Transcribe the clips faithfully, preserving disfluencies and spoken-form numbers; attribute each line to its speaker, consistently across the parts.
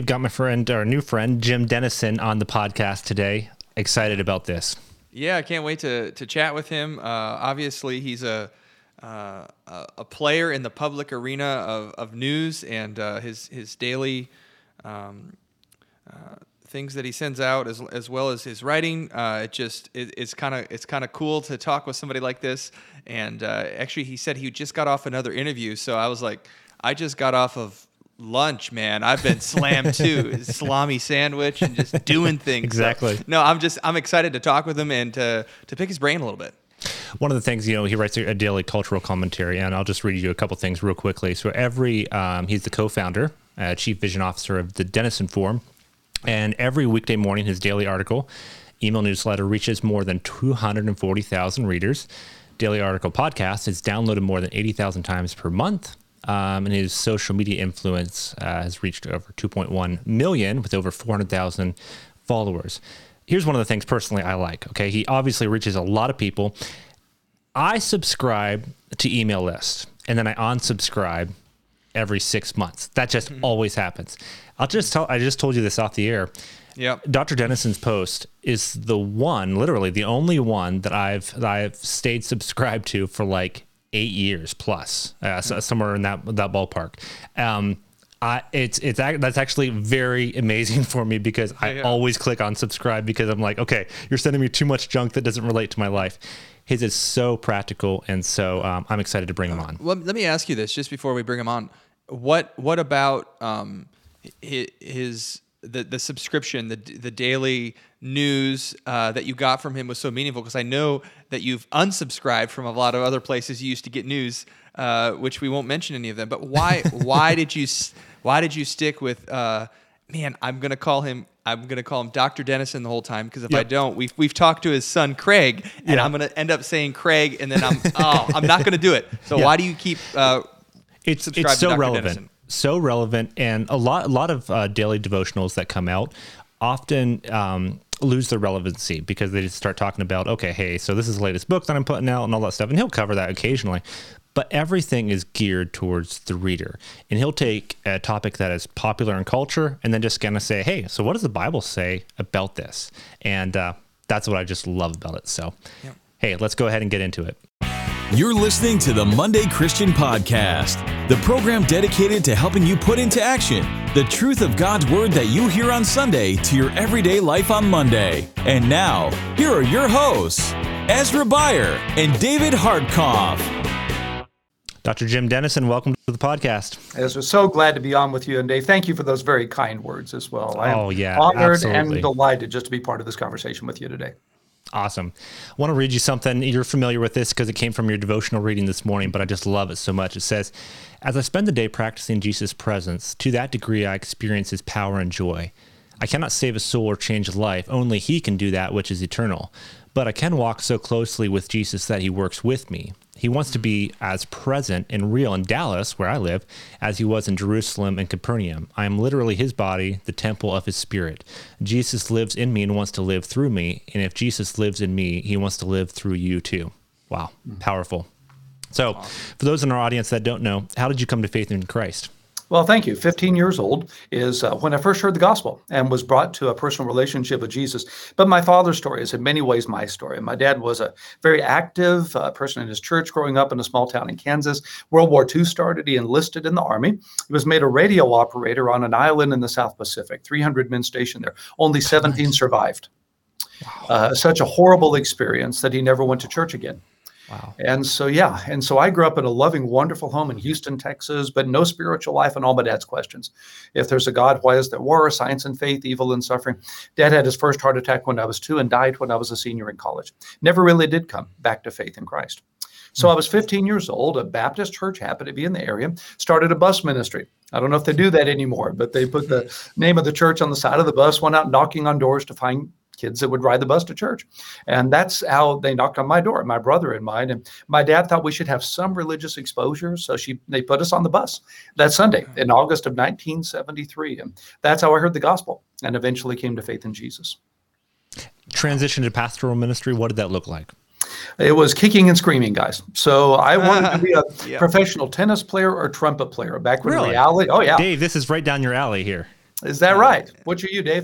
Speaker 1: Got my friend, our new friend, Jim Dennison, on the podcast today. Excited about this.
Speaker 2: Yeah, I can't wait to to chat with him. Uh, obviously, he's a uh, a player in the public arena of, of news, and uh, his his daily um, uh, things that he sends out, as as well as his writing. Uh, it just it, it's kind of it's kind of cool to talk with somebody like this. And uh, actually, he said he just got off another interview, so I was like, I just got off of lunch, man. I've been slammed too. Salami sandwich and just doing things.
Speaker 1: Exactly.
Speaker 2: So, no, I'm just I'm excited to talk with him and to to pick his brain a little bit.
Speaker 1: One of the things, you know, he writes a daily cultural commentary, and I'll just read you a couple things real quickly. So every um, he's the co-founder, uh, chief vision officer of the Dennison Forum, and every weekday morning his daily article, email newsletter reaches more than two hundred forty thousand readers. Daily article podcast is downloaded more than eighty thousand times per month. Um, and his social media influence uh, has reached over two point one million with over four hundred thousand followers. Here's one of the things personally I like. Okay, he obviously reaches a lot of people. I subscribe to email lists, and then I unsubscribe every six months. That just mm-hmm. always happens. I'll just tell. I just told you this off the air.
Speaker 2: Yep.
Speaker 1: Doctor Dennison's post is the one, literally the only one that I've that I've stayed subscribed to for like eight years plus, uh, so somewhere in that that ballpark. Um, I it's it's that's actually very amazing for me because I yeah. always click on subscribe because I'm like, okay, you're sending me too much junk that doesn't relate to my life. His is so practical, and so um, I'm excited to bring him on.
Speaker 2: Well, let me ask you this just before we bring him on. What what about um, his the the subscription, the the daily news uh, that you got from him was so meaningful? Because I know that you've unsubscribed from a lot of other places you used to get news, uh, which we won't mention any of them. But why why did you why did you stick with? Uh, man, I'm gonna call him. I'm gonna call him Doctor Dennison the whole time because if yep. I don't, we've we've talked to his son Craig, and yeah. I'm gonna end up saying Craig, and then I'm oh I'm not gonna do it. So yeah. why do you keep? Uh,
Speaker 1: it's it's so relevant. Dennison? So relevant, and a lot, a lot of uh, daily devotionals that come out often um, lose their relevancy because they just start talking about, okay, hey, so this is the latest book that I'm putting out and all that stuff, and he'll cover that occasionally, but everything is geared towards the reader, and he'll take a topic that is popular in culture and then just kind of say, hey, so what does the Bible say about this? And uh, that's what I just love about it. So, yep. Hey, let's go ahead and get into it.
Speaker 3: You're listening to the Monday Christian Podcast, the program dedicated to helping you put into action the truth of God's Word that you hear on Sunday to your everyday life on Monday. And now, here are your hosts, Ezra Beyer and David Hartkoff.
Speaker 1: Doctor Jim Dennison, welcome to the podcast.
Speaker 4: Ezra, so glad to be on with you, and Dave, thank you for those very kind words as well. I am
Speaker 1: oh, yeah,
Speaker 4: honored
Speaker 1: absolutely.
Speaker 4: and delighted just to be part of this conversation with you today.
Speaker 1: Awesome. I want to read you something. You're familiar with this because it came from your devotional reading this morning, but I just love it so much. It says, as I spend the day practicing Jesus' presence, to that degree I experience his power and joy. I cannot save a soul or change a life. Only he can do that which is eternal. But I can walk so closely with Jesus that he works with me. He wants to be as present and real in Dallas, where I live, as he was in Jerusalem and Capernaum. I am literally his body, the temple of his spirit. Jesus lives in me and wants to live through me. And if Jesus lives in me, he wants to live through you too. Wow, powerful. So for those in our audience that don't know, how did you come to faith in Christ?
Speaker 4: Well, thank you. fifteen years old is uh, when I first heard the gospel and was brought to a personal relationship with Jesus. But my father's story is in many ways my story. My dad was a very active uh, person in his church growing up in a small town in Kansas. World War Two started. He enlisted in the Army. He was made a radio operator on an island in the South Pacific, three hundred men stationed there. Only seventeen survived. Wow. Uh, such a horrible experience that he never went to church again.
Speaker 1: Wow.
Speaker 4: And so, yeah. And so I grew up in a loving, wonderful home in Houston, Texas, but no spiritual life and all my dad's questions. If there's a God, why is there war, science and faith, evil and suffering? Dad had his first heart attack when I was two and died when I was a senior in college. Never really did come back to faith in Christ. So I was fifteen years old. A Baptist church happened to be in the area, started a bus ministry. I don't know if they do that anymore, but they put the name of the church on the side of the bus, went out knocking on doors to find kids that would ride the bus to church. And that's how they knocked on my door, my brother and mine. And my dad thought we should have some religious exposure. So she they put us on the bus that Sunday in August of nineteen seventy-three. And that's how I heard the gospel and eventually came to faith in Jesus.
Speaker 1: Transition to pastoral ministry, what did that look like?
Speaker 4: It was kicking and screaming, guys. So I wanted to be a
Speaker 2: yeah.
Speaker 4: professional tennis player or trumpet player back when
Speaker 1: Really?
Speaker 4: reality. Oh, yeah.
Speaker 1: Dave, this is right down your alley here.
Speaker 4: Is that right? What are you, Dave?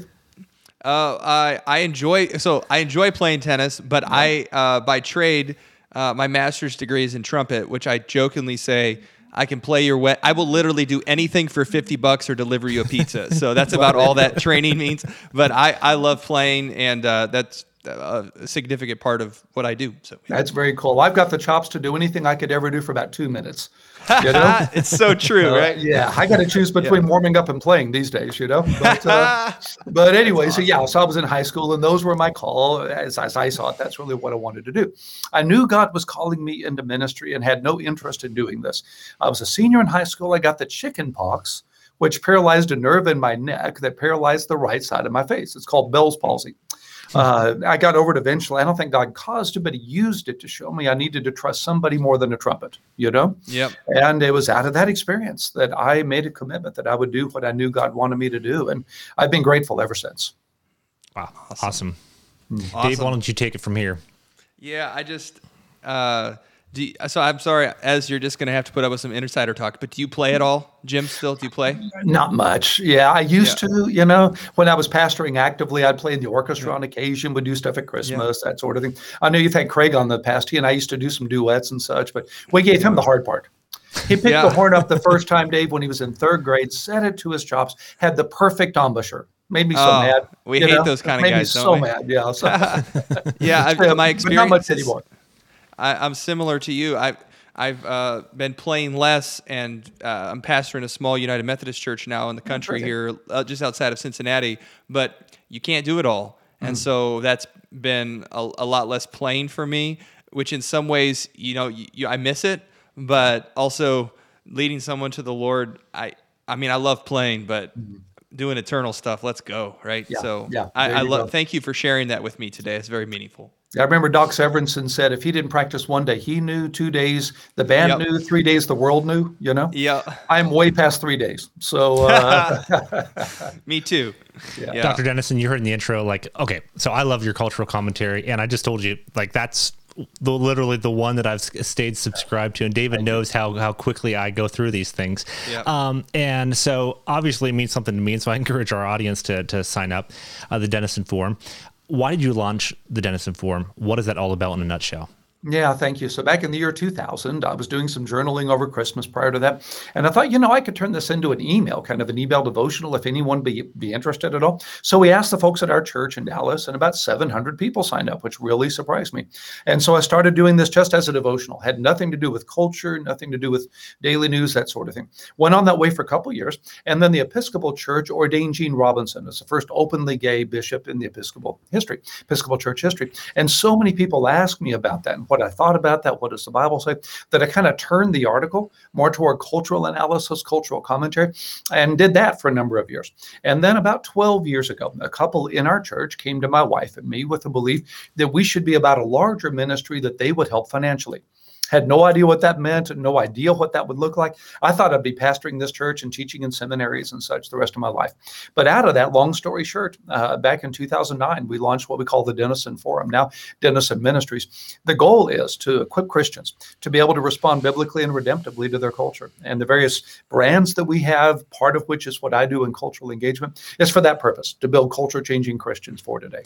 Speaker 2: Uh, I I enjoy so I enjoy playing tennis, but yeah. I uh, by trade uh, my master's degree is in trumpet, which I jokingly say I can play your wet. I will literally do anything for fifty bucks or deliver you a pizza. So that's about all that training means. But I, I love playing, and uh, that's a significant part of what I do. So yeah.
Speaker 4: That's very cool. I've got the chops to do anything I could ever do for about two minutes. You know?
Speaker 2: It's so true,
Speaker 4: uh,
Speaker 2: right?
Speaker 4: Yeah, I got to choose between yeah. warming up and playing these days, you know. But uh, but anyway, awesome. so yeah, so I was in high school, and those were my call. As, as I saw it, that's really what I wanted to do. I knew God was calling me into ministry and had no interest in doing this. I was a senior in high school. I got the chicken pox, which paralyzed a nerve in my neck that paralyzed the right side of my face. It's called Bell's palsy. Uh, I got over it eventually. I don't think God caused it, but he used it to show me I needed to trust somebody more than a trumpet, you know?
Speaker 2: Yep.
Speaker 4: And it was out of that experience that I made a commitment that I would do what I knew God wanted me to do. And I've been grateful ever since.
Speaker 1: Wow. Awesome.
Speaker 2: awesome.
Speaker 1: Dave, why don't you take it from here?
Speaker 2: Yeah, I just, uh, do you, so I'm sorry, Ez, you're just going to have to put up with some insider talk, but do you play at all? Jim, still, do you play?
Speaker 4: Not much. Yeah, I used yeah. to, you know, when I was pastoring actively, I'd play in the orchestra yeah. on occasion, would do stuff at Christmas, yeah. that sort of thing. I know you've had Craig on the past, he and I used to do some duets and such, but we gave him the hard part. He picked yeah. the horn up the first time, Dave, when he was in third grade, set it to his chops, had the perfect embouchure. Made me so
Speaker 2: oh,
Speaker 4: mad.
Speaker 2: We hate know? those kind of
Speaker 4: Made
Speaker 2: guys,
Speaker 4: me
Speaker 2: don't
Speaker 4: so
Speaker 2: we?
Speaker 4: mad, yeah. So.
Speaker 2: yeah, I've, my experience
Speaker 4: not much anymore.
Speaker 2: I, I'm similar to you. I've I've uh, been playing less, and uh, I'm pastoring a small United Methodist church now in the country here, uh, just outside of Cincinnati. But you can't do it all, and mm. so that's been a, a lot less playing for me. Which, in some ways, you know, you, you, I miss it, but also leading someone to the Lord. I I mean, I love playing, but mm. doing eternal stuff. Let's go, right?
Speaker 4: Yeah,
Speaker 2: so
Speaker 4: yeah,
Speaker 2: I, I love. Thank you for sharing that with me today. It's very meaningful.
Speaker 4: I remember Doc Severinsen said if he didn't practice one day, he knew. Two days, the band yep. knew. Three days, the world knew. You know.
Speaker 2: Yeah.
Speaker 4: I'm way past three days. So. Uh,
Speaker 2: me too.
Speaker 1: Yeah. Yeah. Doctor Dennison, you heard in the intro, like, okay, so I love your cultural commentary, and I just told you, like, that's the literally the one that I've stayed subscribed to, and David knows how how quickly I go through these things. Yep. Um, and so obviously it means something to me, and so I encourage our audience to to sign up, uh, the Dennison Forum. Why did you launch the Dennison Forum? What is that all about in a nutshell?
Speaker 4: Yeah, thank you. So back in the year two thousand, I was doing some journaling over Christmas prior to that. And I thought, you know, I could turn this into an email, kind of an email devotional if anyone be, be interested at all. So we asked the folks at our church in Dallas, and about seven hundred people signed up, which really surprised me. And so I started doing this just as a devotional. Had nothing to do with culture, nothing to do with daily news, that sort of thing. Went on that way for a couple of years. And then the Episcopal Church ordained Gene Robinson as the first openly gay bishop in the Episcopal history, Episcopal Church history. And so many people asked me about that and what I thought about that, what does the Bible say, that I kind of turned the article more toward cultural analysis, cultural commentary, and did that for a number of years. And then about twelve years ago, a couple in our church came to my wife and me with the belief that we should be about a larger ministry that they would help financially. Had no idea what that meant, no idea what that would look like. I thought I'd be pastoring this church and teaching in seminaries and such the rest of my life. But out of that, long story short, uh, back in two thousand nine, we launched what we call the Dennison Forum, now Dennison Ministries. The goal is to equip Christians to be able to respond biblically and redemptively to their culture. And the various brands that we have, part of which is what I do in cultural engagement, is for that purpose, to build culture-changing Christians for today.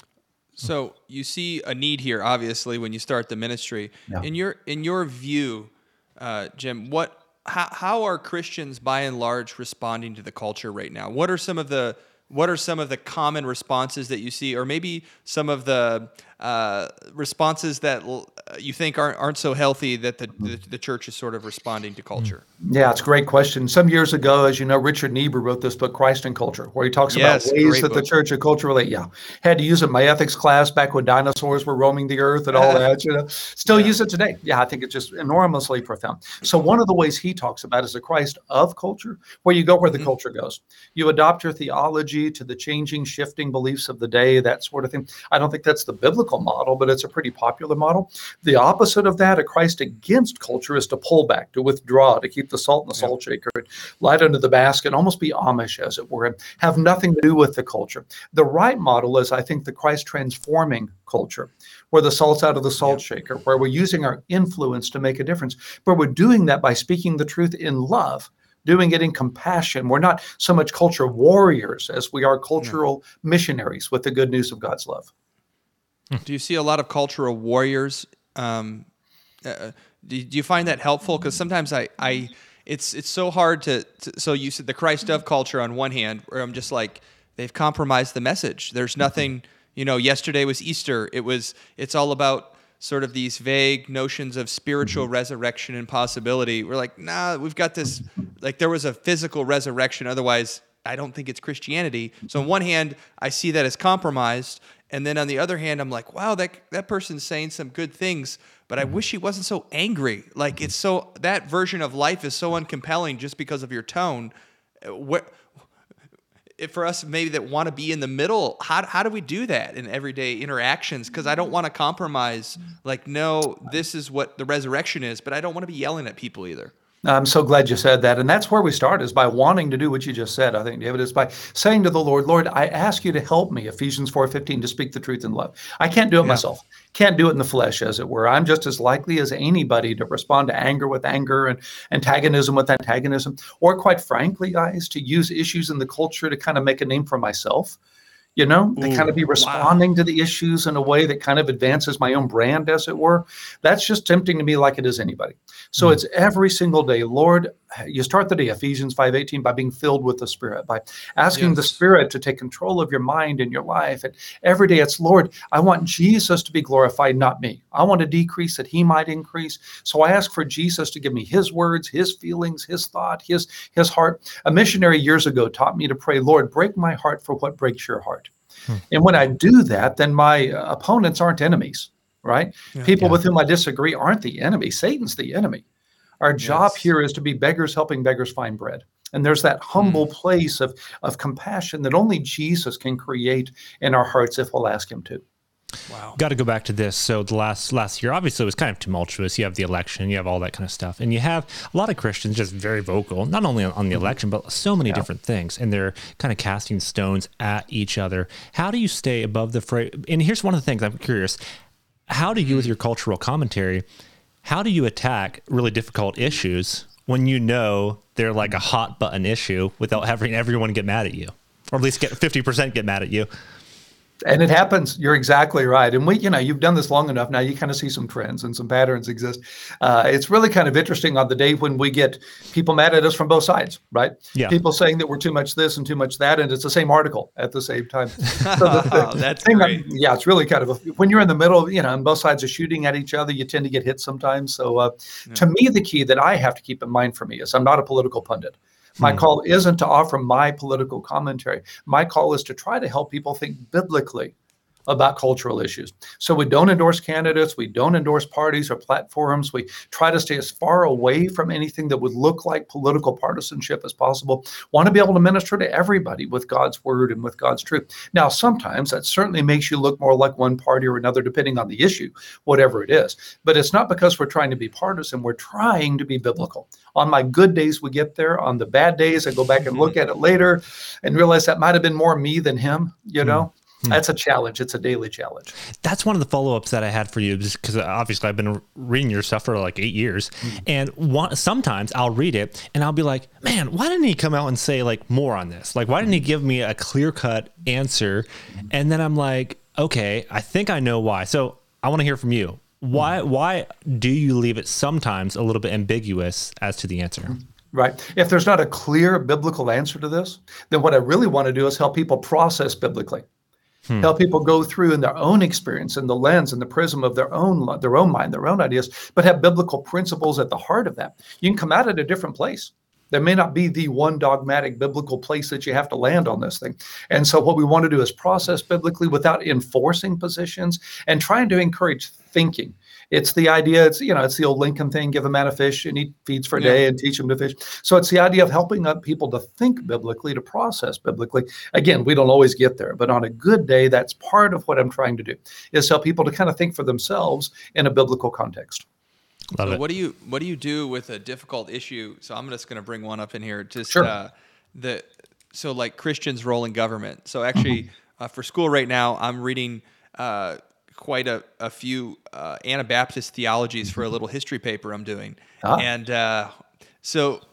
Speaker 2: So you see a need here, obviously, when you start the ministry.
Speaker 4: Yeah.
Speaker 2: In your in your view, uh, Jim, what how, how are Christians by and large responding to the culture right now? What are some of the what are some of the common responses that you see, or maybe some of the uh, responses that you think aren't aren't so healthy that the, the the church is sort of responding to culture?
Speaker 4: Yeah, it's a great question. Some years ago, as you know, Richard Niebuhr wrote this book, Christ and Culture, where he talks
Speaker 2: yes,
Speaker 4: about ways that
Speaker 2: book.
Speaker 4: the church and culture relate. Yeah, had to use it in my ethics class back when dinosaurs were roaming the earth and all that. You know, still yeah. use it today. Yeah, I think it's just enormously profound. So one of the ways he talks about is the Christ of culture, where you go where the mm-hmm. culture goes. You adopt your theology to the changing, shifting beliefs of the day, that sort of thing. I don't think that's the biblical model, but it's a pretty popular model. The opposite of that, a Christ against culture, is to pull back, to withdraw, to keep the salt in the salt shaker, light under the basket, almost be Amish, as it were, and have nothing to do with the culture. The right model is, I think, the Christ transforming culture, where the salt's out of the salt yeah. shaker, where we're using our influence to make a difference, but we're doing that by speaking the truth in love, doing it in compassion. We're not so much culture warriors as we are cultural yeah. missionaries with the good news of God's love.
Speaker 2: Do you see a lot of cultural warriors? Um, uh, do, do you find that helpful? Because sometimes I, I, it's it's so hard to, to. So you said the Christ of culture on one hand, where I'm just like, they've compromised the message. There's nothing. You know, yesterday was Easter. It was. It's all about sort of these vague notions of spiritual resurrection and possibility. We're like, nah, we've got this. Like there was a physical resurrection. Otherwise, I don't think it's Christianity. So on one hand, I see that as compromised. And then on the other hand, I'm like, wow, that that person's saying some good things, but I wish he wasn't so angry. Like it's so, that version of life is so uncompelling just because of your tone. What, if for us maybe that want to be in the middle, how how do we do that in everyday interactions? Because I don't want to compromise. Like, no, this is what the resurrection is, but I don't want to be yelling at people either.
Speaker 4: I'm so glad you said that. And that's where we start, is by wanting to do what you just said, I think, David, is by saying to the Lord, Lord, I ask you to help me, Ephesians four fifteen, to speak the truth in love. I can't do it yeah. myself. Can't do it in the flesh, as it were. I'm just as likely as anybody to respond to anger with anger and antagonism with antagonism, or quite frankly, guys, to use issues in the culture to kind of make a name for myself. You know, to Ooh, kind of be responding wow. to the issues in a way that kind of advances my own brand, as it were. That's just tempting to me like it is anybody. So mm. it's every single day, Lord, you start the day, Ephesians five eighteen, by being filled with the Spirit, by asking yes. the Spirit to take control of your mind and your life. And every day it's, Lord, I want Jesus to be glorified, not me. I want to decrease that he might increase. So I ask for Jesus to give me his words, his feelings, his thought, his, his heart. A missionary years ago taught me to pray, Lord, break my heart for what breaks your heart. Hmm. And when I do that, then my uh, opponents aren't enemies, right? Yeah, People yeah. with whom I disagree aren't the enemy. Satan's the enemy. Our job yes. here is to be beggars helping beggars find bread. And there's that humble hmm. place of, of compassion that only Jesus can create in our hearts if we'll ask him to.
Speaker 1: Wow. Got to go back to this. So the last last year, obviously, it was kind of tumultuous. You have the election, you have all that kind of stuff. And you have a lot of Christians just very vocal, not only on, on the election, but so many yeah. different things. And they're kind of casting stones at each other. How do you stay above the fray? And here's one of the things I'm curious. How do you, with your cultural commentary, how do you attack really difficult issues when you know they're like a hot button issue without having everyone get mad at you? Or at least get fifty percent get mad at you?
Speaker 4: And it happens. You're exactly right. And we, you know, you've done this long enough now, you kind of see some trends and some patterns exist. Uh, it's really kind of interesting on the day when we get people mad at us from both sides, right? Yeah. People saying that we're too much this and too much that, and it's the same article at the same time. So the, the
Speaker 2: oh, that's great.
Speaker 4: That, yeah, it's really kind of, a, when you're in the middle, you know, and both sides are shooting at each other, you tend to get hit sometimes. So uh, yeah. to me, the key that I have to keep in mind for me is I'm not a political pundit. My hmm. call isn't to offer my political commentary. My call is to try to help people think biblically about cultural issues. So we don't endorse candidates, we don't endorse parties or platforms. We try to stay as far away from anything that would look like political partisanship as possible. Want to be able to minister to everybody with God's word and with God's truth. Now, sometimes that certainly makes you look more like one party or another, depending on the issue, whatever it is. But it's not because we're trying to be partisan, we're trying to be biblical. On my good days, we get there. On the bad days, I go back and look at it later and realize that might have been more me than him, you know? That's a challenge. It's a daily challenge.
Speaker 1: That's one of the follow-ups that I had for you, because obviously I've been reading your stuff for like eight years. Mm-hmm. And one, sometimes I'll read it and I'll be like, man, why didn't he come out and say like more on this? Like, why didn't he give me a clear-cut answer? And then I'm like, okay, I think I know why. So I want to hear from you. Why, why do you leave it sometimes a little bit ambiguous as to the answer?
Speaker 4: Right. If there's not a clear biblical answer to this, then what I really want to do is help people process biblically. Hmm. Help people go through in their own experience, in the lens and the prism of their own their own mind, their own ideas, but have biblical principles at the heart of that. You can come out at a different place. There may not be the one dogmatic biblical place that you have to land on this thing. And so what we want to do is process biblically without enforcing positions and trying to encourage thinking. It's the idea, it's, you know, it's the old Lincoln thing, give a man a fish and he feeds for a yeah. day and teach him to fish. So it's the idea of helping up people to think biblically, to process biblically. Again, we don't always get there, but on a good day, that's part of what I'm trying to do, is help people to kind of think for themselves in a biblical context.
Speaker 1: Love
Speaker 2: so
Speaker 1: it.
Speaker 2: what do you what do you do with a difficult issue? So I'm just going to bring one up in here. Just
Speaker 4: sure.
Speaker 2: uh, the so like Christians' role in government. So actually, mm-hmm. uh, for school right now, I'm reading uh, quite a, a few uh, Anabaptist theologies for a little history paper I'm doing, ah. and uh, so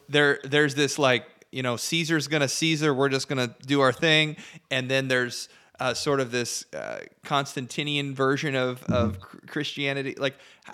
Speaker 2: there there's this like, you know, Caesar's gonna Caesar, we're just gonna do our thing, and then there's uh, sort of this uh, Constantinian version of mm-hmm. of Christianity. Like,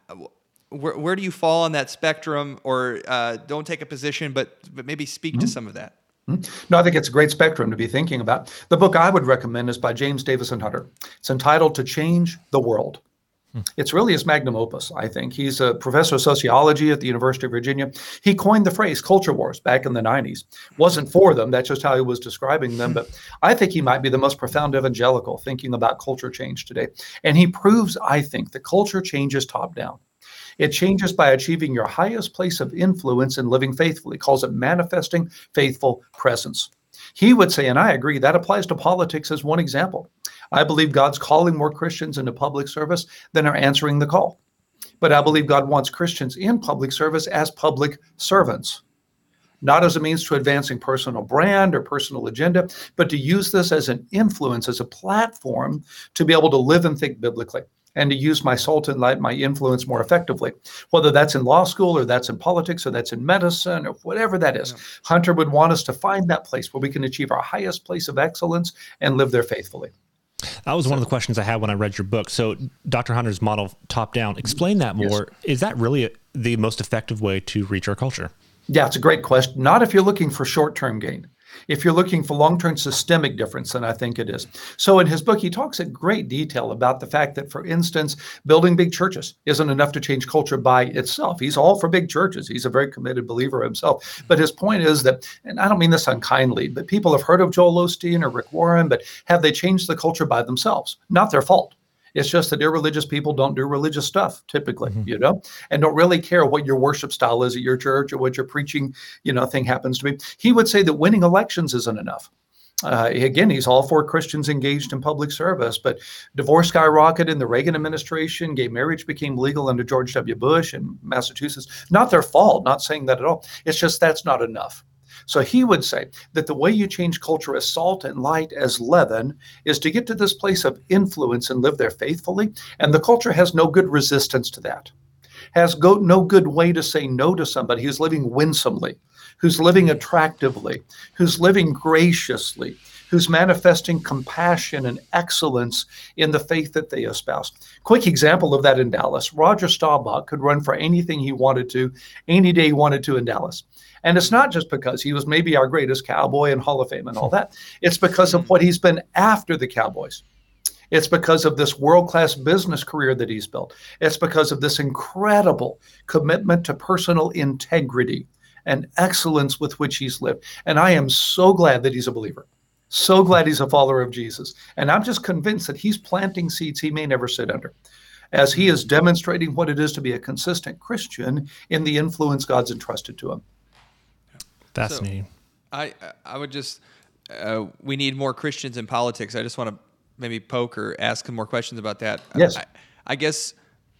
Speaker 2: where where do you fall on that spectrum? Or uh, don't take a position, but but maybe speak mm-hmm. to some of that.
Speaker 4: No, I think it's a great spectrum to be thinking about. The book I would recommend is by James Davison Hunter. It's entitled To Change the World. It's really his magnum opus, I think. He's a professor of sociology at the University of Virginia. He coined the phrase culture wars back in the nineties. Wasn't for them, that's just how he was describing them. But I think he might be the most profound evangelical thinking about culture change today. And he proves, I think, that culture changes top down. It changes by achieving your highest place of influence and living faithfully. He calls it manifesting faithful presence. He would say, and I agree, that applies to politics as one example. I believe God's calling more Christians into public service than are answering the call. But I believe God wants Christians in public service as public servants, not as a means to advancing personal brand or personal agenda, but to use this as an influence, as a platform to be able to live and think biblically, and to use my salt and light, my influence more effectively, whether that's in law school or that's in politics or that's in medicine or whatever that is. Yeah. Hunter would want us to find that place where we can achieve our highest place of excellence and live there faithfully.
Speaker 1: That was one of the questions I had when I read your book. So Doctor Hunter's model top down, explain that more. Yes. Is that really the most effective way to reach our culture?
Speaker 4: Yeah, it's a great question. Not if you're looking for short-term gain. If you're looking for long-term systemic difference, then I think it is. So in his book, he talks in great detail about the fact that, for instance, building big churches isn't enough to change culture by itself. He's all for big churches. He's a very committed believer himself. But his point is that, and I don't mean this unkindly, but people have heard of Joel Osteen or Rick Warren, but have they changed the culture by themselves? Not their fault. It's just that irreligious people don't do religious stuff typically, mm-hmm. you know, and don't really care what your worship style is at your church or what your preaching, you know, thing happens to be. He would say that winning elections isn't enough. Uh, again, he's all for Christians engaged in public service, but divorce skyrocketed in the Reagan administration. Gay marriage became legal under George W. Bush in Massachusetts. Not their fault, not saying that at all. It's just that's not enough. So he would say that the way you change culture as salt and light, as leaven, is to get to this place of influence and live there faithfully. And the culture has no good resistance to that, has go, no good way to say no to somebody who's living winsomely, who's living attractively, who's living graciously, who's manifesting compassion and excellence in the faith that they espouse. Quick example of that in Dallas. Roger Staubach could run for anything he wanted to, any day he wanted to in Dallas. And it's not just because he was maybe our greatest cowboy and Hall of Fame and all that. It's because of what he's been after the Cowboys. It's because of this world-class business career that he's built. It's because of this incredible commitment to personal integrity and excellence with which he's lived. And I am so glad that he's a believer. So glad he's a follower of Jesus. And I'm just convinced that he's planting seeds he may never sit under, as he is demonstrating what it is to be a consistent Christian in the influence God's entrusted to him.
Speaker 1: Fascinating.
Speaker 2: So I I would just, uh, we need more Christians in politics. I just want to maybe poke or ask some more questions about that.
Speaker 4: Yes.
Speaker 2: I, I guess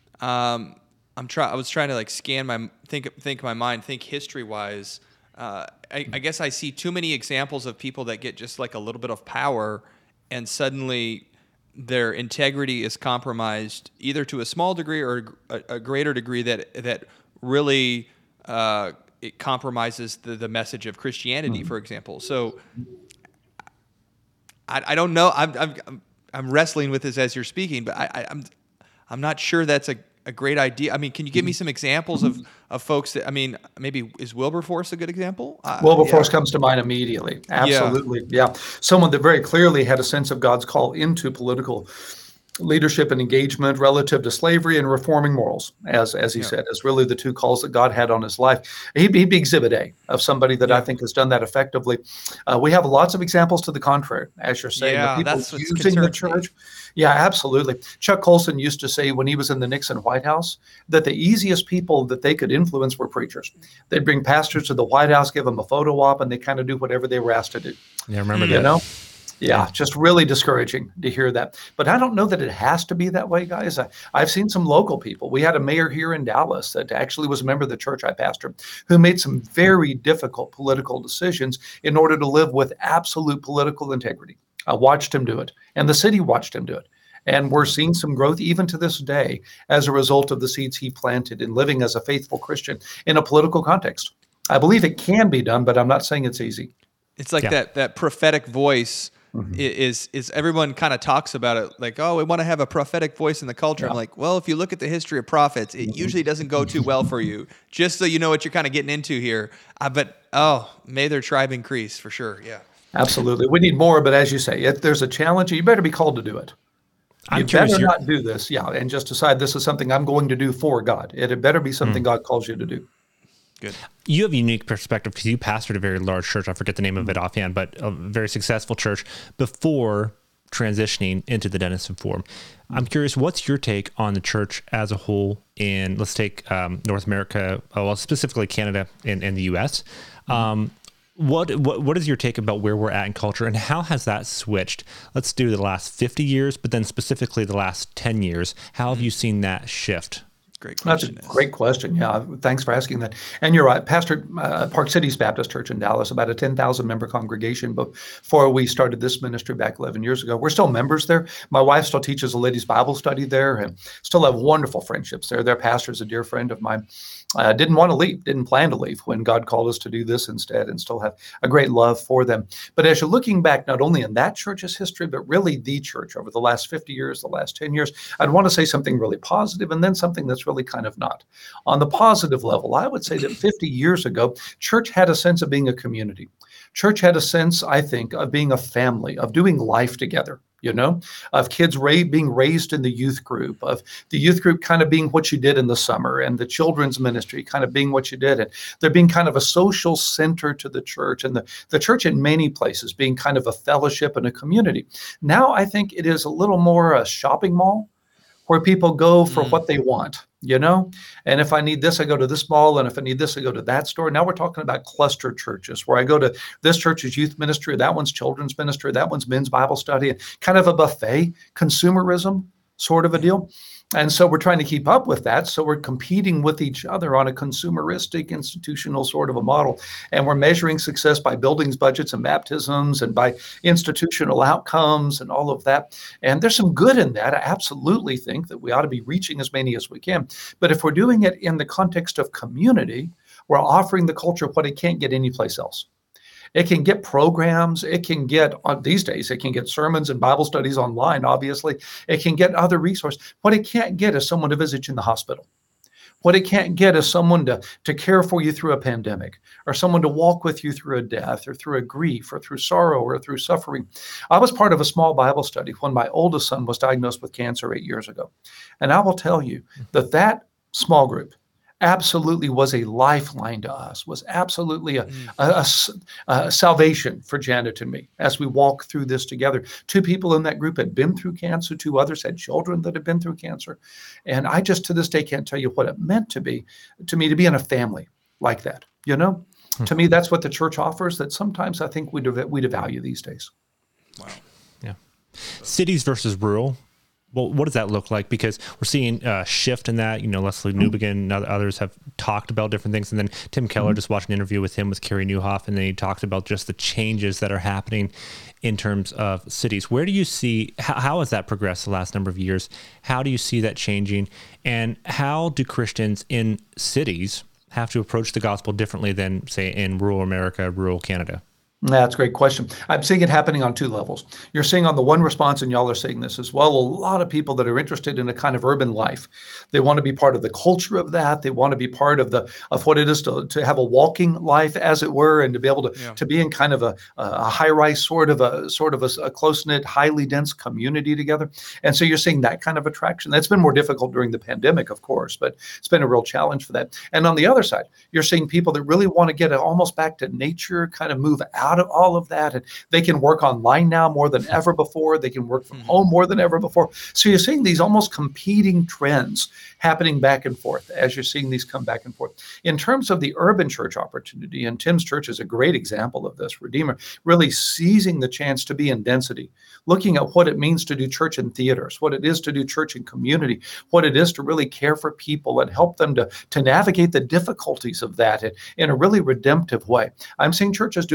Speaker 2: um, I'm try. I was trying to like scan my think think my mind, think history wise. Uh, I, I guess I see too many examples of people that get just like a little bit of power, and suddenly their integrity is compromised, either to a small degree or a, a greater degree that that really. Uh, It compromises the, the message of Christianity, mm-hmm. for example. So I, I don't know. I'm, I'm I'm wrestling with this as you're speaking, but I, I, I'm I'm not sure that's a, a great idea. I mean, can you give me some examples of, of folks that, I mean, maybe is Wilberforce a good example? Uh,
Speaker 4: Wilberforce
Speaker 2: yeah.
Speaker 4: comes to mind immediately. Absolutely. Yeah. yeah. Someone that very clearly had a sense of God's call into political leadership and engagement relative to slavery and reforming morals, as as he yeah. said, is really the two calls that God had on his life. He'd be, he'd be exhibit A of somebody that yeah. I think has done that effectively. Uh, we have lots of examples to the contrary, as you're saying.
Speaker 2: Yeah,
Speaker 4: the people
Speaker 2: that's what's
Speaker 4: using the church.
Speaker 2: Me.
Speaker 4: Yeah, absolutely. Chuck Colson used to say when he was in the Nixon White House that the easiest people that they could influence were preachers. They'd bring pastors to the White House, give them a photo op, and they kind of do whatever they were asked to do.
Speaker 1: Yeah, I remember
Speaker 4: you
Speaker 1: that.
Speaker 4: know? Yeah, just really discouraging to hear that. But I don't know that it has to be that way, guys. I, I've seen some local people. We had a mayor here in Dallas that actually was a member of the church I pastored, who made some very difficult political decisions in order to live with absolute political integrity. I watched him do it, and the city watched him do it. And we're seeing some growth even to this day as a result of the seeds he planted in living as a faithful Christian in a political context. I believe it can be done, but I'm not saying it's easy.
Speaker 2: It's like
Speaker 1: Yeah.
Speaker 2: that that prophetic voice
Speaker 4: Mm-hmm.
Speaker 2: i- is is everyone kind of talks about it like, oh, we want to have a prophetic voice in the culture. I'm like, well, if you look at the history of prophets, it usually doesn't go too well for you. Just so you know what you're kind of getting into here. Uh, but oh, may their tribe increase for sure. Yeah.
Speaker 4: Absolutely. We need more, but as you say, if there's a challenge, you better be called to do it.
Speaker 1: I'm
Speaker 4: You
Speaker 1: curious.
Speaker 4: better
Speaker 1: Your,
Speaker 4: not do this, yeah, and just decide this is something I'm going to do for God. It had better be something God calls you to do.
Speaker 2: Good.
Speaker 1: you have a unique perspective because you pastored a very large church. I forget the name of it offhand, but a very successful church before transitioning into the Denison Forum. I'm curious, what's your take on the church as a whole in, let's take um, North America, uh, well, specifically Canada and, and the U S. Um, what, what what is your take about where we're at in culture, and how has that switched? Let's do the last fifty years, but then specifically the last ten years. How have you seen that shift?
Speaker 2: Great
Speaker 4: That's a
Speaker 2: question.
Speaker 4: great question. Yeah, thanks for asking that. And you're right. Pastor uh, Park Cities Baptist Church in Dallas, about a ten thousand member congregation before we started this ministry back eleven years ago. We're still members there. My wife still teaches a ladies' Bible study there and still have wonderful friendships there. Their pastor is a dear friend of mine. Uh, didn't want to leave, didn't plan to leave when God called us to do this instead, and still have a great love for them. But as you're looking back, not only in that church's history, but really the church over the last fifty years, the last ten years, I'd want to say something really positive and then something that's really kind of not. On the positive level, I would say that fifty years ago, church had a sense of being a community. Church had a sense, I think, of being a family, of doing life together. You know, of kids ra- being raised in the youth group, of the youth group kind of being what you did in the summer, and the children's ministry kind of being what you did. And there being kind of a social center to the church, and the, the church in many places being kind of a fellowship and a community. Now I think it is a little more a shopping mall where people go for
Speaker 2: Mm.
Speaker 4: what they want, you know? And if I need this, I go to this mall. And if I need this, I go to that store. Now we're talking about cluster churches where I go to this church's youth ministry, that one's children's ministry, that one's men's Bible study, and kind of a buffet consumerism sort of a deal. And so we're trying to keep up with that. So we're competing with each other on a consumeristic institutional sort of a model. And we're measuring success by buildings, budgets, and baptisms, and by institutional outcomes and all of that. And there's some good in that. I absolutely think that we ought to be reaching as many as we can. But if we're doing it in the context of community, we're offering the culture what it can't get anyplace else. It can get programs. It can get, on these days, it can get sermons and Bible studies online, obviously. It can get other resources. What it can't get is someone to visit you in the hospital. What it can't get is someone to, to care for you through a pandemic, or someone to walk with you through a death, or through a grief, or through sorrow, or through suffering. I was part of a small Bible study when my oldest son was diagnosed with cancer eight years ago. And I will tell you that that small group absolutely was a lifeline to us, was absolutely a, a, a, a salvation for Janet and me as we walk through this together. Two people in that group had been through cancer. Two others had children that had been through cancer. And I just to this day can't tell you what it meant to be, to me, to be in a family like that. You know, hmm. To me, that's what the church offers that sometimes I think we dev- we devalue these days.
Speaker 2: Wow.
Speaker 1: Yeah. Cities versus rural. Well, what does that look like? Because we're seeing a shift in that. You know, Leslie Newbegin and others have talked about different things. And then Tim Keller, mm-hmm. just watched an interview with him with Carey Nieuwhof, and then he talked about just the changes that are happening in terms of cities. Where do you see, how, how has that progressed the last number of years? How do you see that changing? And how do Christians in cities have to approach the gospel differently than, say, in rural America, rural Canada?
Speaker 4: That's a great question. I'm seeing it happening on two levels. You're seeing on the one response, and y'all are seeing this as well, a lot of people that are interested in a kind of urban life. They want to be part of the culture of that. They want to be part of the of what it is to, to have a walking life, as it were, and to be able to, yeah. to be in kind of a, a high-rise sort of a sort of a, a close-knit, highly dense community together. And so you're seeing that kind of attraction. That's been more difficult during the pandemic, of course, but it's been a real challenge for that. And on the other side, you're seeing people that really want to get almost back to nature, kind of move out of all of that. And they can work online now more than ever before. They can work from mm-hmm. home more than ever before. So you're seeing these almost competing trends happening back and forth as you're seeing these come back and forth. In terms of the urban church opportunity, and Tim's church is a great example of this, Redeemer, really seizing the chance to be in density, looking at what it means to do church in theaters, what it is to do church in community, what it is to really care for people and help them to, to navigate the difficulties of that in, in a really redemptive way. I'm seeing churches doing that. I'm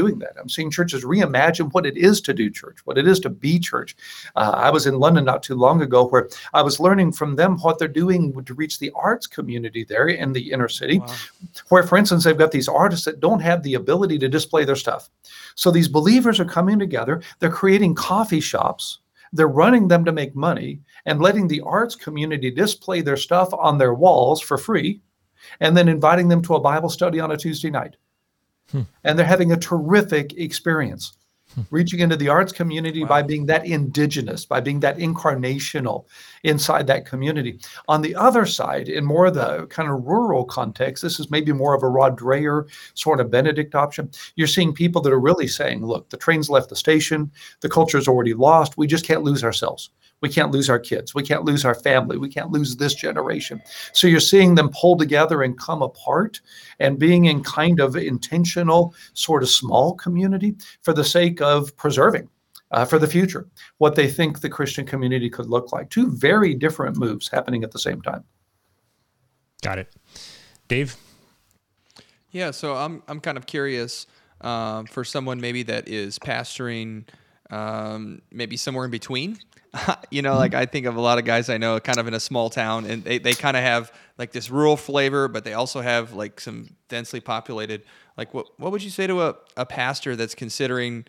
Speaker 4: seeing churches reimagine what it is to do church, what it is to be church. Uh, I was in London not too long ago where I was learning from them what they're doing to reach the arts community there in the inner city, wow. where, for instance, they've got these artists that don't have the ability to display their stuff. So these believers are coming together, they're creating coffee shops, they're running them to make money and letting the arts community display their stuff on their walls for free, and then inviting them to a Bible study on a Tuesday night. Hmm. And they're having a terrific experience, hmm. reaching into the arts community wow. by being that indigenous, by being that incarnational inside that community. On the other side, in more of the kind of rural context, this is maybe more of a Rod Dreher sort of Benedict option. You're seeing people that are really saying, look, the train's left the station, the culture's already lost, we just can't lose ourselves. We can't lose our kids. We can't lose our family. We can't lose this generation. So you're seeing them pull together and come apart and being in kind of intentional, sort of small community for the sake of preserving uh, for the future what they think the Christian community could look like. Two very different moves happening at the same time.
Speaker 1: Got it. Dave?
Speaker 2: Yeah, so I'm I'm kind of curious um, for someone maybe that is pastoring um, maybe somewhere in between. You know, like I think of a lot of guys I know kind of in a small town, and they, they kind of have like this rural flavor, but they also have like some densely populated. Like what what would you say to a, a pastor that's considering,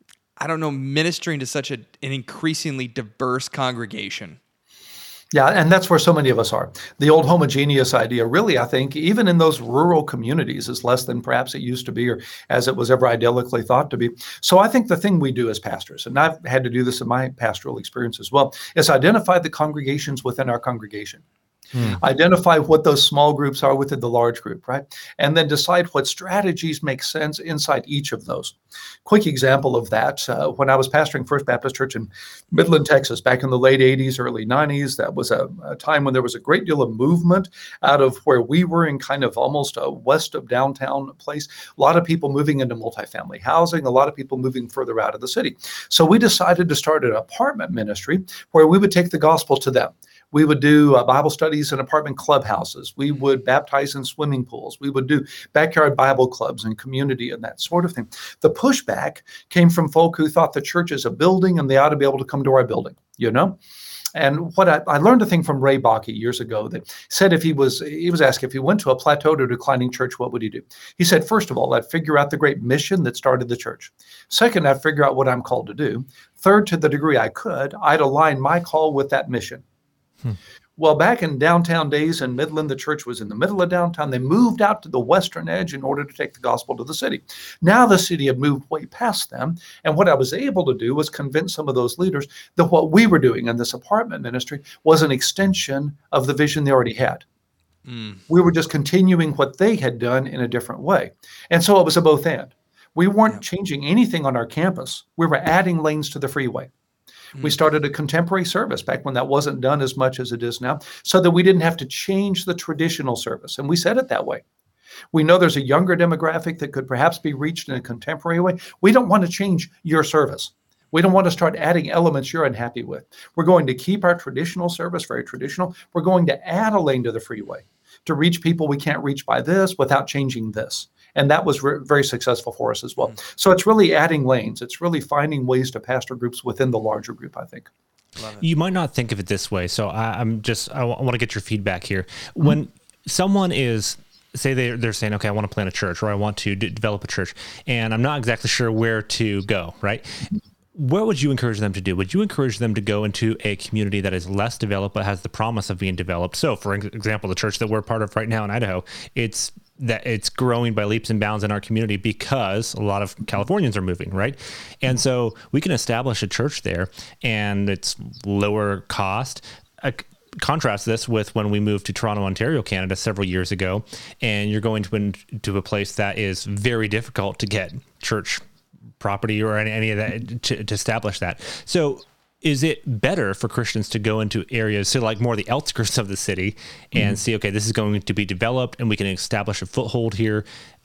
Speaker 2: I don't know, ministering to such a, an increasingly diverse congregation?
Speaker 4: Yeah, and that's where so many of us are. The old homogeneous idea, really, I think, even in those rural communities, is less than perhaps it used to be or as it was ever idyllically thought to be. So I think the thing we do as pastors, and I've had to do this in my pastoral experience as well, is identify the congregations within our congregation. Hmm. Identify what those small groups are within the large group, right? And then decide what strategies make sense inside each of those. Quick example of that, uh, when I was pastoring First Baptist Church in Midland, Texas, back in the late eighties, early nineties, that was a, a time when there was a great deal of movement out of where we were in kind of almost a west of downtown place. A lot of people moving into multifamily housing, a lot of people moving further out of the city. So we decided to start an apartment ministry where we would take the gospel to them. We would do uh, Bible studies in apartment clubhouses. We would baptize in swimming pools. We would do backyard Bible clubs and community and that sort of thing. The pushback came from folk who thought the church is a building and they ought to be able to come to our building, you know? And what I, I learned a thing from Ray Bakke years ago that said if he was, he was asked if he went to a plateaued or declining church, what would he do? He said, first of all, I'd figure out the great mission that started the church. Second, I'd figure out what I'm called to do. Third, to the degree I could, I'd align my call with that mission. Hmm. Well, back in downtown days in Midland, the church was in the middle of downtown. They moved out to the western edge in order to take the gospel to the city. Now the city had moved way past them. And what I was able to do was convince some of those leaders that what we were doing in this apartment ministry was an extension of the vision they already had. Mm. We were just continuing what they had done in a different way. And so it was a both and. We weren't yeah. changing anything on our campus. We were adding lanes to the freeway. We started a contemporary service back when that wasn't done as much as it is now, so that we didn't have to change the traditional service. And we said it that way. We know there's a younger demographic that could perhaps be reached in a contemporary way. We don't want to change your service. We don't want to start adding elements you're unhappy with. We're going to keep our traditional service very traditional. We're going to add a lane to the freeway to reach people we can't reach by this without changing this. And that was re- very successful for us as well. Mm. So it's really adding lanes. It's really finding ways to pastor groups within the larger group, I think.
Speaker 1: You might not think of it this way. So I, I'm just, I, w- I want to get your feedback here. Mm-hmm. When someone is, say they're, they're saying, okay, I want to plant a church or I want to d- develop a church and I'm not exactly sure where to go, right? What would you encourage them to do? Would you encourage them to go into a community that is less developed but has the promise of being developed? So for example, the church that we're part of right now in Idaho, it's that it's growing by leaps and bounds in our community because a lot of Californians are moving, right? And so we can establish a church there and it's lower cost. Uh, contrast this with when we moved to Toronto, Ontario, Canada several years ago, and you're going to, in, to a place that is very difficult to get church property or any, any of that to, to establish that. So is it better for Christians to go into areas, so like more the outskirts of the city and mm-hmm. see, okay, this is going to be developed and we can establish a foothold here?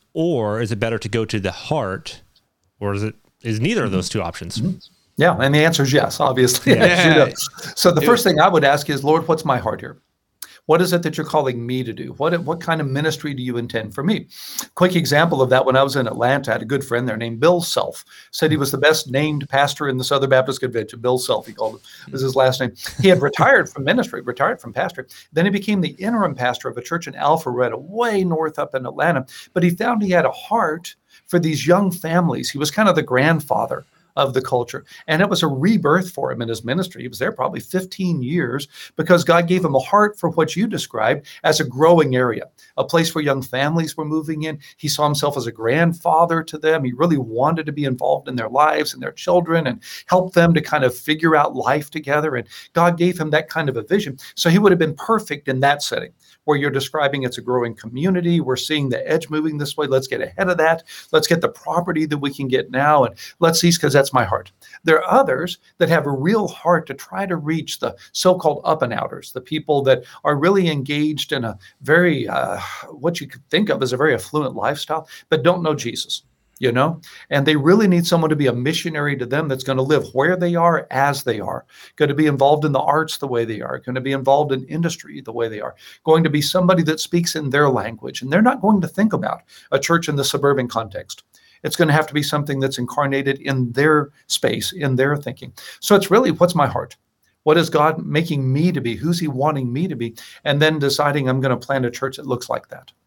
Speaker 1: Or is it better to go to the heart, or is it, is neither mm-hmm. of those two options?
Speaker 4: Mm-hmm. Yeah. And the answer is yes, obviously.
Speaker 2: Yeah.
Speaker 4: So the first thing I would ask is, Lord, what's my heart here? What is it that you're calling me to do? What, what kind of ministry do you intend for me? Quick example of that, when I was in Atlanta, I had a good friend there named Bill Self. Said he was the best named pastor in the Southern Baptist Convention. Bill Self, he called it, was his last name. He had retired from ministry, retired from pastor. Then he became the interim pastor of a church in Alpharetta, way north up in Atlanta. But he found he had a heart for these young families. He was kind of the grandfather of the culture. And it was a rebirth for him in his ministry. He was there probably fifteen years because God gave him a heart for what you described as a growing area, a place where young families were moving in. He saw himself as a grandfather to them. He really wanted to be involved in their lives and their children and help them to kind of figure out life together. And God gave him that kind of a vision. So he would have been perfect in that setting where you're describing it's a growing community. We're seeing the edge moving this way. Let's get ahead of that. Let's get the property that we can get now. And let's see, because that's my heart. There are others that have a real heart to try to reach the so-called up and outers, the people that are really engaged in a very, uh, what you could think of as a very affluent lifestyle, but don't know Jesus. You know, and they really need someone to be a missionary to them that's going to live where they are as they are, going to be involved in the arts the way they are, going to be involved in industry the way they are, going to be somebody that speaks in their language. And they're not going to think about a church in the suburban context. It's going to have to be something that's incarnated in their space, in their thinking. So it's really, what's my heart? What is God making me to be? Who's he wanting me to be? And then deciding I'm going to plant a church that looks like that.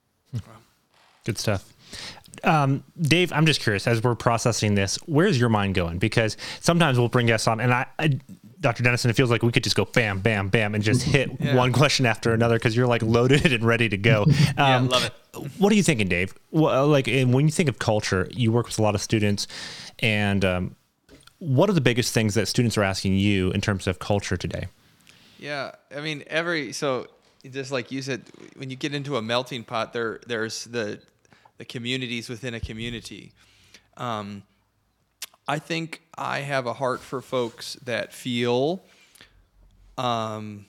Speaker 1: Good stuff. Um, Dave, I'm just curious, as we're processing this, where's your mind going? Because sometimes we'll bring guests on, and I, I Doctor Dennison, it feels like we could just go bam, bam, bam, and just hit yeah. one question after another because you're like loaded and ready to go. Um,
Speaker 2: yeah, love it.
Speaker 1: What are you thinking, Dave? Well, like, and when you think of culture, you work with a lot of students, and um, what are the biggest things that students are asking you in terms of culture today?
Speaker 2: Yeah, I mean, every so just like you said, when you get into a melting pot, there there's the the communities within a community. Um, I think I have a heart for folks that feel um,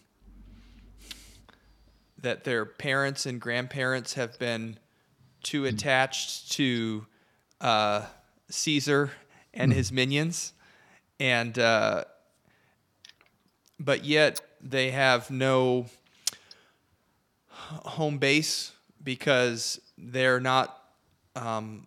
Speaker 2: that their parents and grandparents have been too attached to uh, Caesar and his minions, and uh, but yet they have no home base because they're not Um,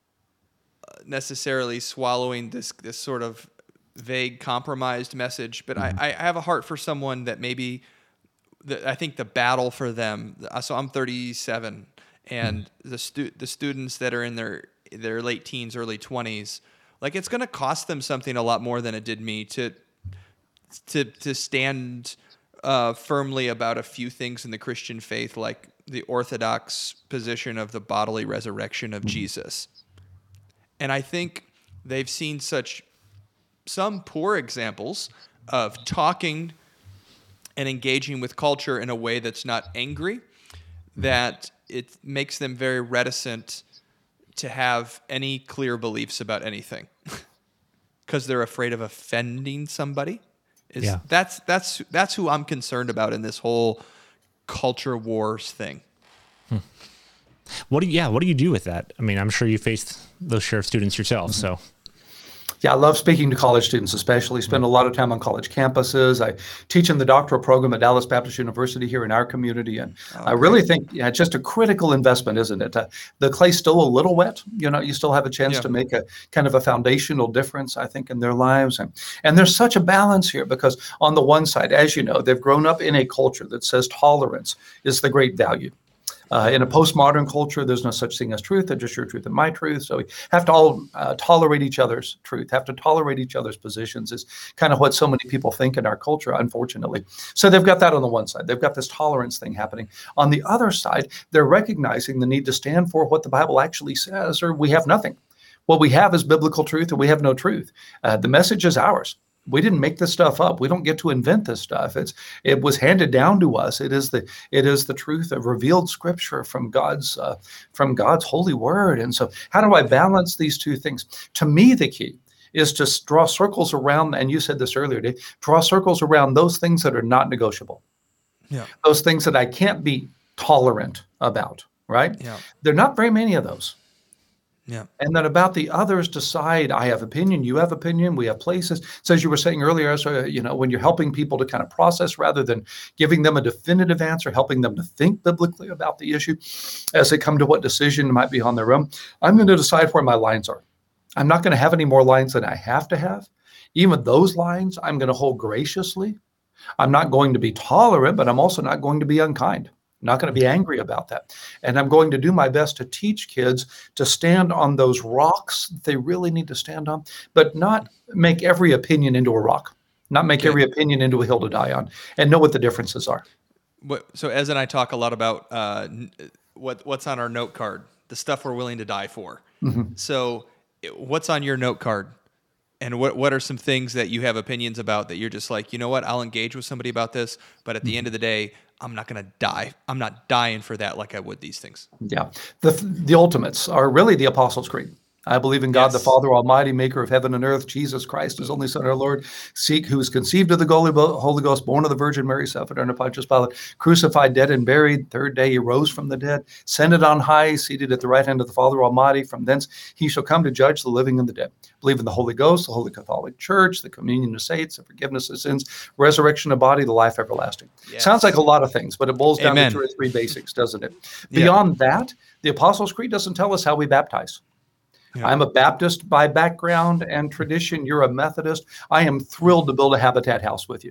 Speaker 2: necessarily swallowing this this sort of vague, compromised message, but mm-hmm. I, I have a heart for someone that maybe the, I think the battle for them. So I'm thirty-seven, and mm-hmm. the stu- the students that are in their their late teens, early twenties, like it's going to cost them something a lot more than it did me to to to stand uh, firmly about a few things in the Christian faith, like the orthodox position of the bodily resurrection of mm-hmm. Jesus. And I think they've seen such some poor examples of talking and engaging with culture in a way that's not angry, that it makes them very reticent to have any clear beliefs about anything because they're afraid of offending somebody. Is yeah. that's that's that's who I'm concerned about in this whole culture wars thing.
Speaker 1: Hmm. What do you, yeah, what do you do with that? I mean, I'm sure you faced those share of students yourself, mm-hmm. so.
Speaker 4: Yeah, I love speaking to college students, especially. Spend a lot of time on college campuses. I teach in the doctoral program at Dallas Baptist University here in our community. And okay. I really think yeah, it's just a critical investment, isn't it? Uh, the clay's still a little wet. You know, you still have a chance yeah. to make a kind of a foundational difference, I think, in their lives. And, and there's such a balance here because on the one side, as you know, they've grown up in a culture that says tolerance is the great value. Uh, in a postmodern culture, there's no such thing as truth. There's just your truth and my truth. So we have to all uh, tolerate each other's truth, have to tolerate each other's positions is kind of what so many people think in our culture, unfortunately. So they've got that on the one side. They've got this tolerance thing happening. On the other side, they're recognizing the need to stand for what the Bible actually says, or we have nothing. What we have is biblical truth, and we have no truth. Uh, the message is ours. We didn't make this stuff up. We don't get to invent this stuff. It's it was handed down to us. It is the it is the truth of revealed Scripture from God's uh, from God's holy word. And so, how do I balance these two things? To me, the key is to draw circles around. And you said this earlier, Dave. Draw circles around those things that are not negotiable. Yeah. Those things that I can't be tolerant about. Right.
Speaker 2: Yeah.
Speaker 4: There are not very many of those.
Speaker 2: Yeah.
Speaker 4: And then about the others, decide, I have opinion, you have opinion, we have places. So as you were saying earlier, so, you know, when you're helping people to kind of process rather than giving them a definitive answer, helping them to think biblically about the issue as they come to what decision might be on their own, I'm going to decide where my lines are. I'm not going to have any more lines than I have to have. Even those lines, I'm going to hold graciously. I'm not going to be tolerant, but I'm also not going to be unkind. I'm not going to be angry about that. And I'm going to do my best to teach kids to stand on those rocks that they really need to stand on, but not make every opinion into a rock, not make
Speaker 2: Okay.
Speaker 4: every opinion into a hill to die on, and know what the differences are.
Speaker 2: What, so Ez and I talk a lot about uh, what what's on our note card, the stuff we're willing to die for.
Speaker 4: Mm-hmm.
Speaker 2: So what's on your note card? And what what are some things that you have opinions about that you're just like, you know what, I'll engage with somebody about this, but at the end of the day, I'm not going to die. I'm not dying for that like I would these things.
Speaker 4: Yeah. The the ultimates are really the Apostles' Creed. I believe in God,
Speaker 2: Yes.
Speaker 4: the Father Almighty, maker of heaven and earth, Jesus Christ, his only Son, our Lord, seek, who was conceived of the Holy Ghost, born of the Virgin Mary, suffered under Pontius Pilate, crucified, dead, and buried. Third day he rose from the dead, ascended on high, seated at the right hand of the Father Almighty. From thence he shall come to judge the living and the dead. Believe in the Holy Ghost, the Holy Catholic Church, the communion of saints, the forgiveness of sins, resurrection of body, the life everlasting.
Speaker 2: Yes.
Speaker 4: Sounds like a lot of things, but it boils down
Speaker 2: Amen.
Speaker 4: to two or three basics, doesn't it?
Speaker 2: Yeah.
Speaker 4: Beyond that, the Apostles' Creed doesn't tell us how we baptize.
Speaker 2: Yeah.
Speaker 4: I'm a Baptist by background and tradition. You're a Methodist. I am thrilled to build a Habitat house with you.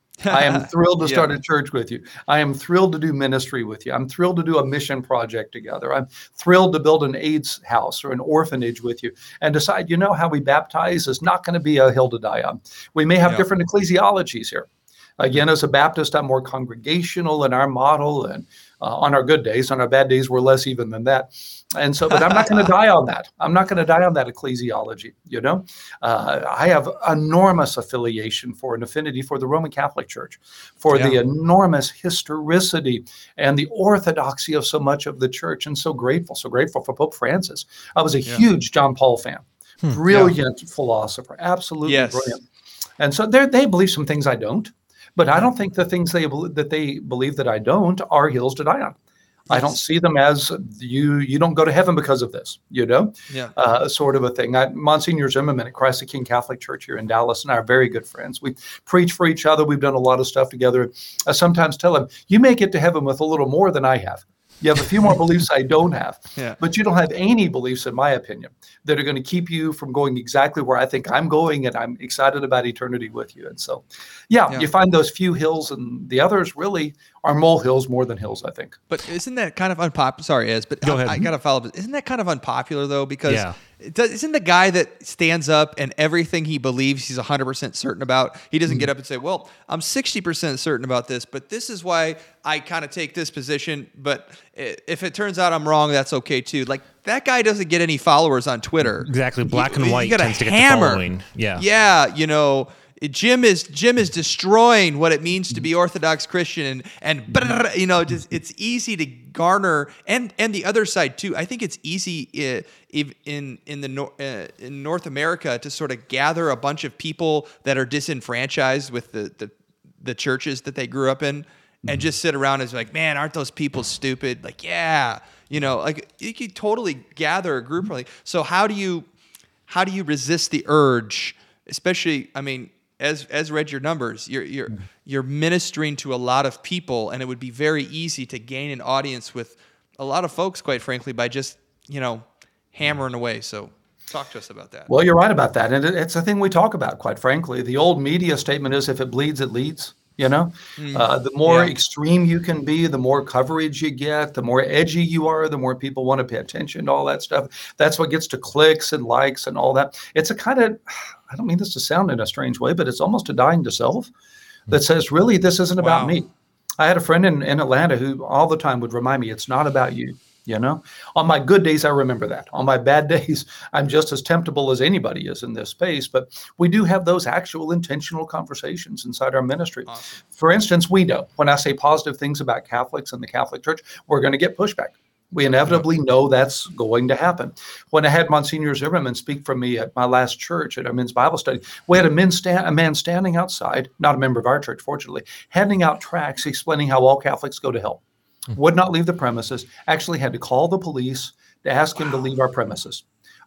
Speaker 4: I am thrilled to
Speaker 2: Yeah.
Speaker 4: start a church with you. I am thrilled to do ministry with you. I'm thrilled to do a mission project together. I'm thrilled to build an AIDS house or an orphanage with you and decide, you know, how we baptize is not going to be a hill to die on. We may have
Speaker 2: Yeah.
Speaker 4: different ecclesiologies here. Again, as a Baptist, I'm more congregational in our model, and uh, on our good days, on our bad days, we're less even than that. And so, but I'm not going to die on that. I'm not going to die on that ecclesiology. You know, uh, I have enormous affiliation for an affinity for the Roman Catholic Church, for
Speaker 2: Yeah.
Speaker 4: the enormous historicity and the orthodoxy of so much of the church, and so grateful, so grateful for Pope Francis. I was a
Speaker 2: Yeah.
Speaker 4: huge John Paul fan, brilliant philosopher, absolutely
Speaker 2: Yes.
Speaker 4: brilliant. And so they they believe some things I don't. But I don't think the things they bel- that they believe that I don't are hills to die on. I don't
Speaker 2: Yes.
Speaker 4: see them as you. You don't go to heaven because of this, you know,
Speaker 2: Yeah.
Speaker 4: uh, sort of a thing. I, Monsignor Zimmerman at Christ the King Catholic Church here in Dallas and I are very good friends. We preach for each other. We've done a lot of stuff together. I sometimes tell him, "You may get to heaven with a little more than I have. You have a few more beliefs I don't have,
Speaker 2: Yeah.
Speaker 4: but you don't have any beliefs, in my opinion, that are going to keep you from going exactly where I think I'm going, and I'm excited about eternity with you." And so, yeah,
Speaker 2: Yeah.
Speaker 4: you find those few hills, and the others really are molehills more than hills, I think.
Speaker 2: But isn't that kind of unpopular? Sorry, Ez, but
Speaker 1: Go
Speaker 2: I,
Speaker 1: ahead.
Speaker 2: I got to follow up. Isn't that kind of unpopular though? Because
Speaker 1: Yeah.
Speaker 2: it does, isn't the guy that stands up and everything he believes he's one hundred percent certain about, he doesn't get up and say, well, I'm sixty percent certain about this, but this is why I kind of take this position. But i- if it turns out I'm wrong, that's okay too. Like that guy doesn't get any followers on Twitter.
Speaker 1: Exactly. Black
Speaker 2: You-
Speaker 1: and
Speaker 2: you
Speaker 1: white
Speaker 2: gotta
Speaker 1: tends to get
Speaker 2: hammer.
Speaker 1: the following. Yeah.
Speaker 2: Yeah, you know, Jim is Jim is destroying what it means to be Orthodox Christian, and and brrr, you know, just it's easy to garner, and and the other side too. I think it's easy uh, if in in the nor- uh, in North America to sort of gather a bunch of people that are disenfranchised with the the, the churches that they grew up in, and just sit around and be like, man, aren't those people stupid? Like, yeah, you know, like you could totally gather a group. Like, so how do you how do you resist the urge? Especially, I mean, as as read your numbers, you're you're you're ministering to a lot of people, and it would be very easy to gain an audience with a lot of folks, quite frankly, by just you know hammering away. So, talk to us about that.
Speaker 4: Well, you're right about that. And it, it's a thing we talk about, quite frankly. The old media statement is if it bleeds, it leads. You know, uh, the more
Speaker 2: Yeah.
Speaker 4: extreme you can be, the more coverage you get, the more edgy you are, the more people want to pay attention to all that stuff. That's what gets to clicks and likes and all that. It's a kind of, I don't mean this to sound in a strange way, but it's almost a dying to self that says, really, this isn't about
Speaker 2: Wow.
Speaker 4: me. I had a friend in, in Atlanta who all the time would remind me, it's not about you. You know, on my good days, I remember that. On my bad days, I'm just as temptable as anybody is in this space. But we do have those actual intentional conversations inside our ministry.
Speaker 2: Awesome.
Speaker 4: For instance, we know when I say positive things about Catholics and the Catholic Church, we're going to get pushback. We inevitably know that's going to happen. When I had Monsignor Zimmerman speak for me at my last church at our men's Bible study, we had a, men sta- a man standing outside, not a member of our church, fortunately, handing out tracts explaining how all Catholics go to hell. Would not leave the premises, actually had to call the police to ask him to leave our premises.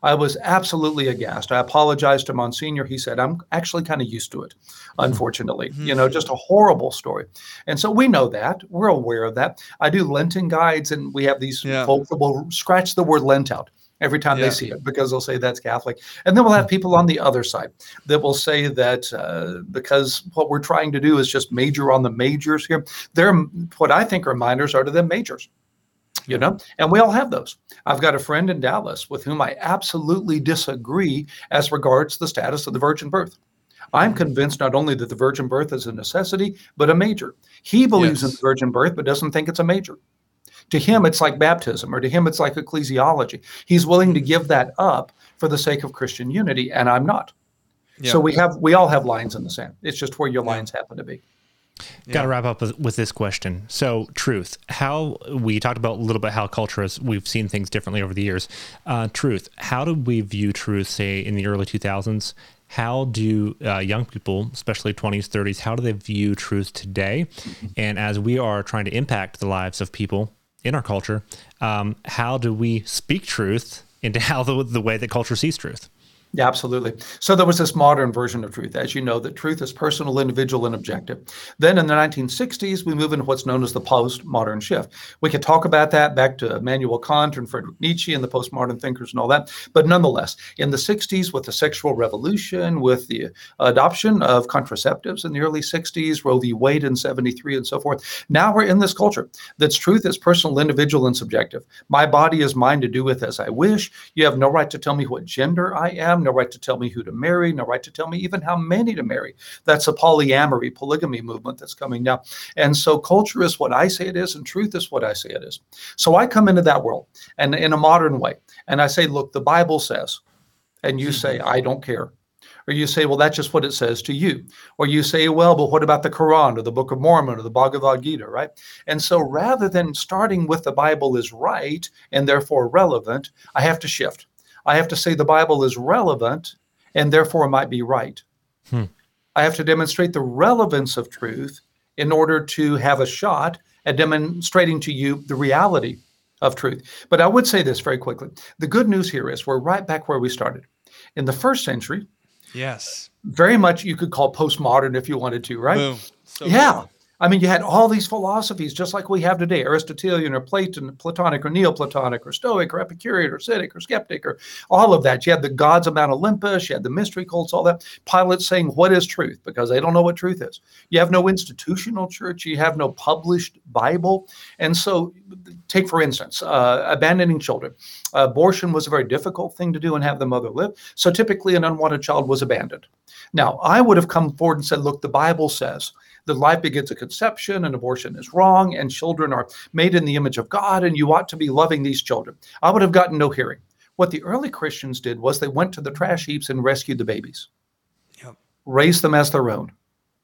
Speaker 4: I was absolutely aghast. I apologized to Monsignor. He said, I'm actually kind of used to it, unfortunately. Mm-hmm. You know, just a horrible story. And so we know that. We're aware of that. I do Lenten guides, and we have these yeah. folks that will scratch the word Lent out every time yeah. they see it, because they'll say that's Catholic. And then we'll have people on the other side that will say that uh, because what we're trying to do is just major on the majors here. They're what I think are minors are to them majors. You know, and we all have those. I've got a friend in Dallas with whom I absolutely disagree as regards the status of the virgin birth. I'm convinced not only that the virgin birth is a necessity, but a major. He believes yes. in the virgin birth, but doesn't think it's a major. To him, it's like baptism, or to him, it's like ecclesiology. He's willing to give that up for the sake of Christian unity, and I'm not. Yeah. So we have, we all have lines in the sand. It's just where your lines happen to be.
Speaker 1: Yeah. Got to wrap up with, with this question. So, truth. How we talked about a little bit how culture is. We've seen things differently over the years. Uh, truth. How do we view truth? Say in the early two thousands. How do uh, young people, especially twenties, thirties, how do they view truth today? And as we are trying to impact the lives of people in our culture, um, how do we speak truth into how the, the way that culture sees truth?
Speaker 4: Yeah, absolutely. So there was this modern version of truth, as you know, that truth is personal, individual, and objective. Then in the nineteen sixties, we move into what's known as the postmodern shift. We could talk about that back to Immanuel Kant and Friedrich Nietzsche and the postmodern thinkers and all that. But nonetheless, in the sixties, with the sexual revolution, with the adoption of contraceptives in the early sixties, Roe v. Wade in seventy-three and so forth, now we're in this culture that's truth is personal, individual, and subjective. My body is mine to do with as I wish. You have no right to tell me what gender I am. No right to tell me who to marry, no right to tell me even how many to marry. That's a polyamory, polygamy movement that's coming now. And so culture is what I say it is, and truth is what I say it is. So I come into that world, and in a modern way, and I say, look, the Bible says, and you say, I don't care. Or you say, well, that's just what it says to you. Or you say, well, but what about the Quran or the Book of Mormon or the Bhagavad Gita, right? And so rather than starting with the Bible is right and therefore relevant, I have to shift. I have to say the Bible is relevant and therefore might be right. Hmm. I have to demonstrate the relevance of truth in order to have a shot at demonstrating to you the reality of truth. But I would say this very quickly. The good news here is we're right back where we started. In the first century,
Speaker 2: yes,
Speaker 4: very much you could call postmodern if you wanted to, right?
Speaker 2: Boom. So
Speaker 4: yeah. Cool. I mean, you had all these philosophies just like we have today, Aristotelian or Platon, Platonic or Neoplatonic or Stoic or Epicurean or Cynic or Skeptic or all of that. You had the gods of Mount Olympus, you had the mystery cults, all that. Pilate saying, what is truth? Because they don't know what truth is. You have no institutional church, you have no published Bible. And so take, for instance, uh, abandoning children. Uh, abortion was a very difficult thing to do and have the mother live. So typically an unwanted child was abandoned. Now, I would have come forward and said, look, the Bible says that life begins at conception and abortion is wrong and children are made in the image of God and you ought to be loving these children. I would have gotten no hearing. What the early Christians did was they went to the trash heaps and rescued the babies, yep. raised them as their own.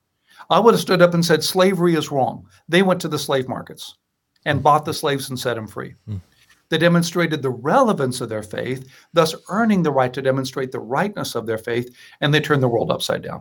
Speaker 4: I would have stood up and said slavery is wrong. They went to the slave markets and bought the slaves and set them free. Mm. They demonstrated the relevance of their faith, thus earning the right to demonstrate the rightness of their faith, and they turned the world upside down.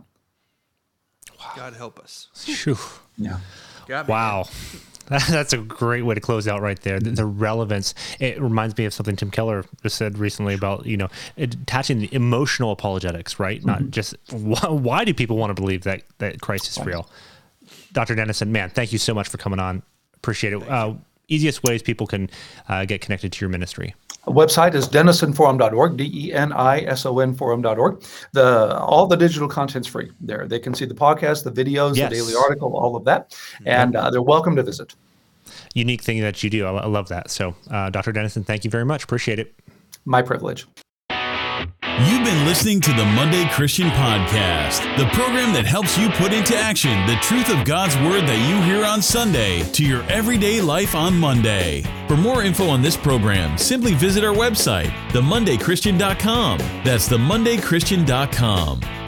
Speaker 2: Wow. God help us.
Speaker 1: Whew.
Speaker 4: Yeah.
Speaker 1: Wow. That's a great way to close out right there. The, the relevance. It reminds me of something Tim Keller just said recently about, you know, attaching the emotional apologetics, right? Mm-hmm. Not just why, why do people want to believe that, that Christ is real? Doctor Dennison, man, thank you so much for coming on. Appreciate it. Uh, easiest ways people can uh, get connected to your ministry.
Speaker 4: The website is denison forum dot org, D E N I S O N forum dot org. The, all the digital content's free there. They can see the podcast, the videos, yes. the daily article, all of that. And uh, they're welcome to visit.
Speaker 1: Unique thing that you do. I, I love that. So, uh, Doctor Dennison, thank you very much. Appreciate it.
Speaker 4: My privilege.
Speaker 3: You've been listening to the Monday Christian Podcast, the program that helps you put into action the truth of God's Word that you hear on Sunday to your everyday life on Monday. For more info on this program, simply visit our website, the monday christian dot com. That's the monday christian dot com.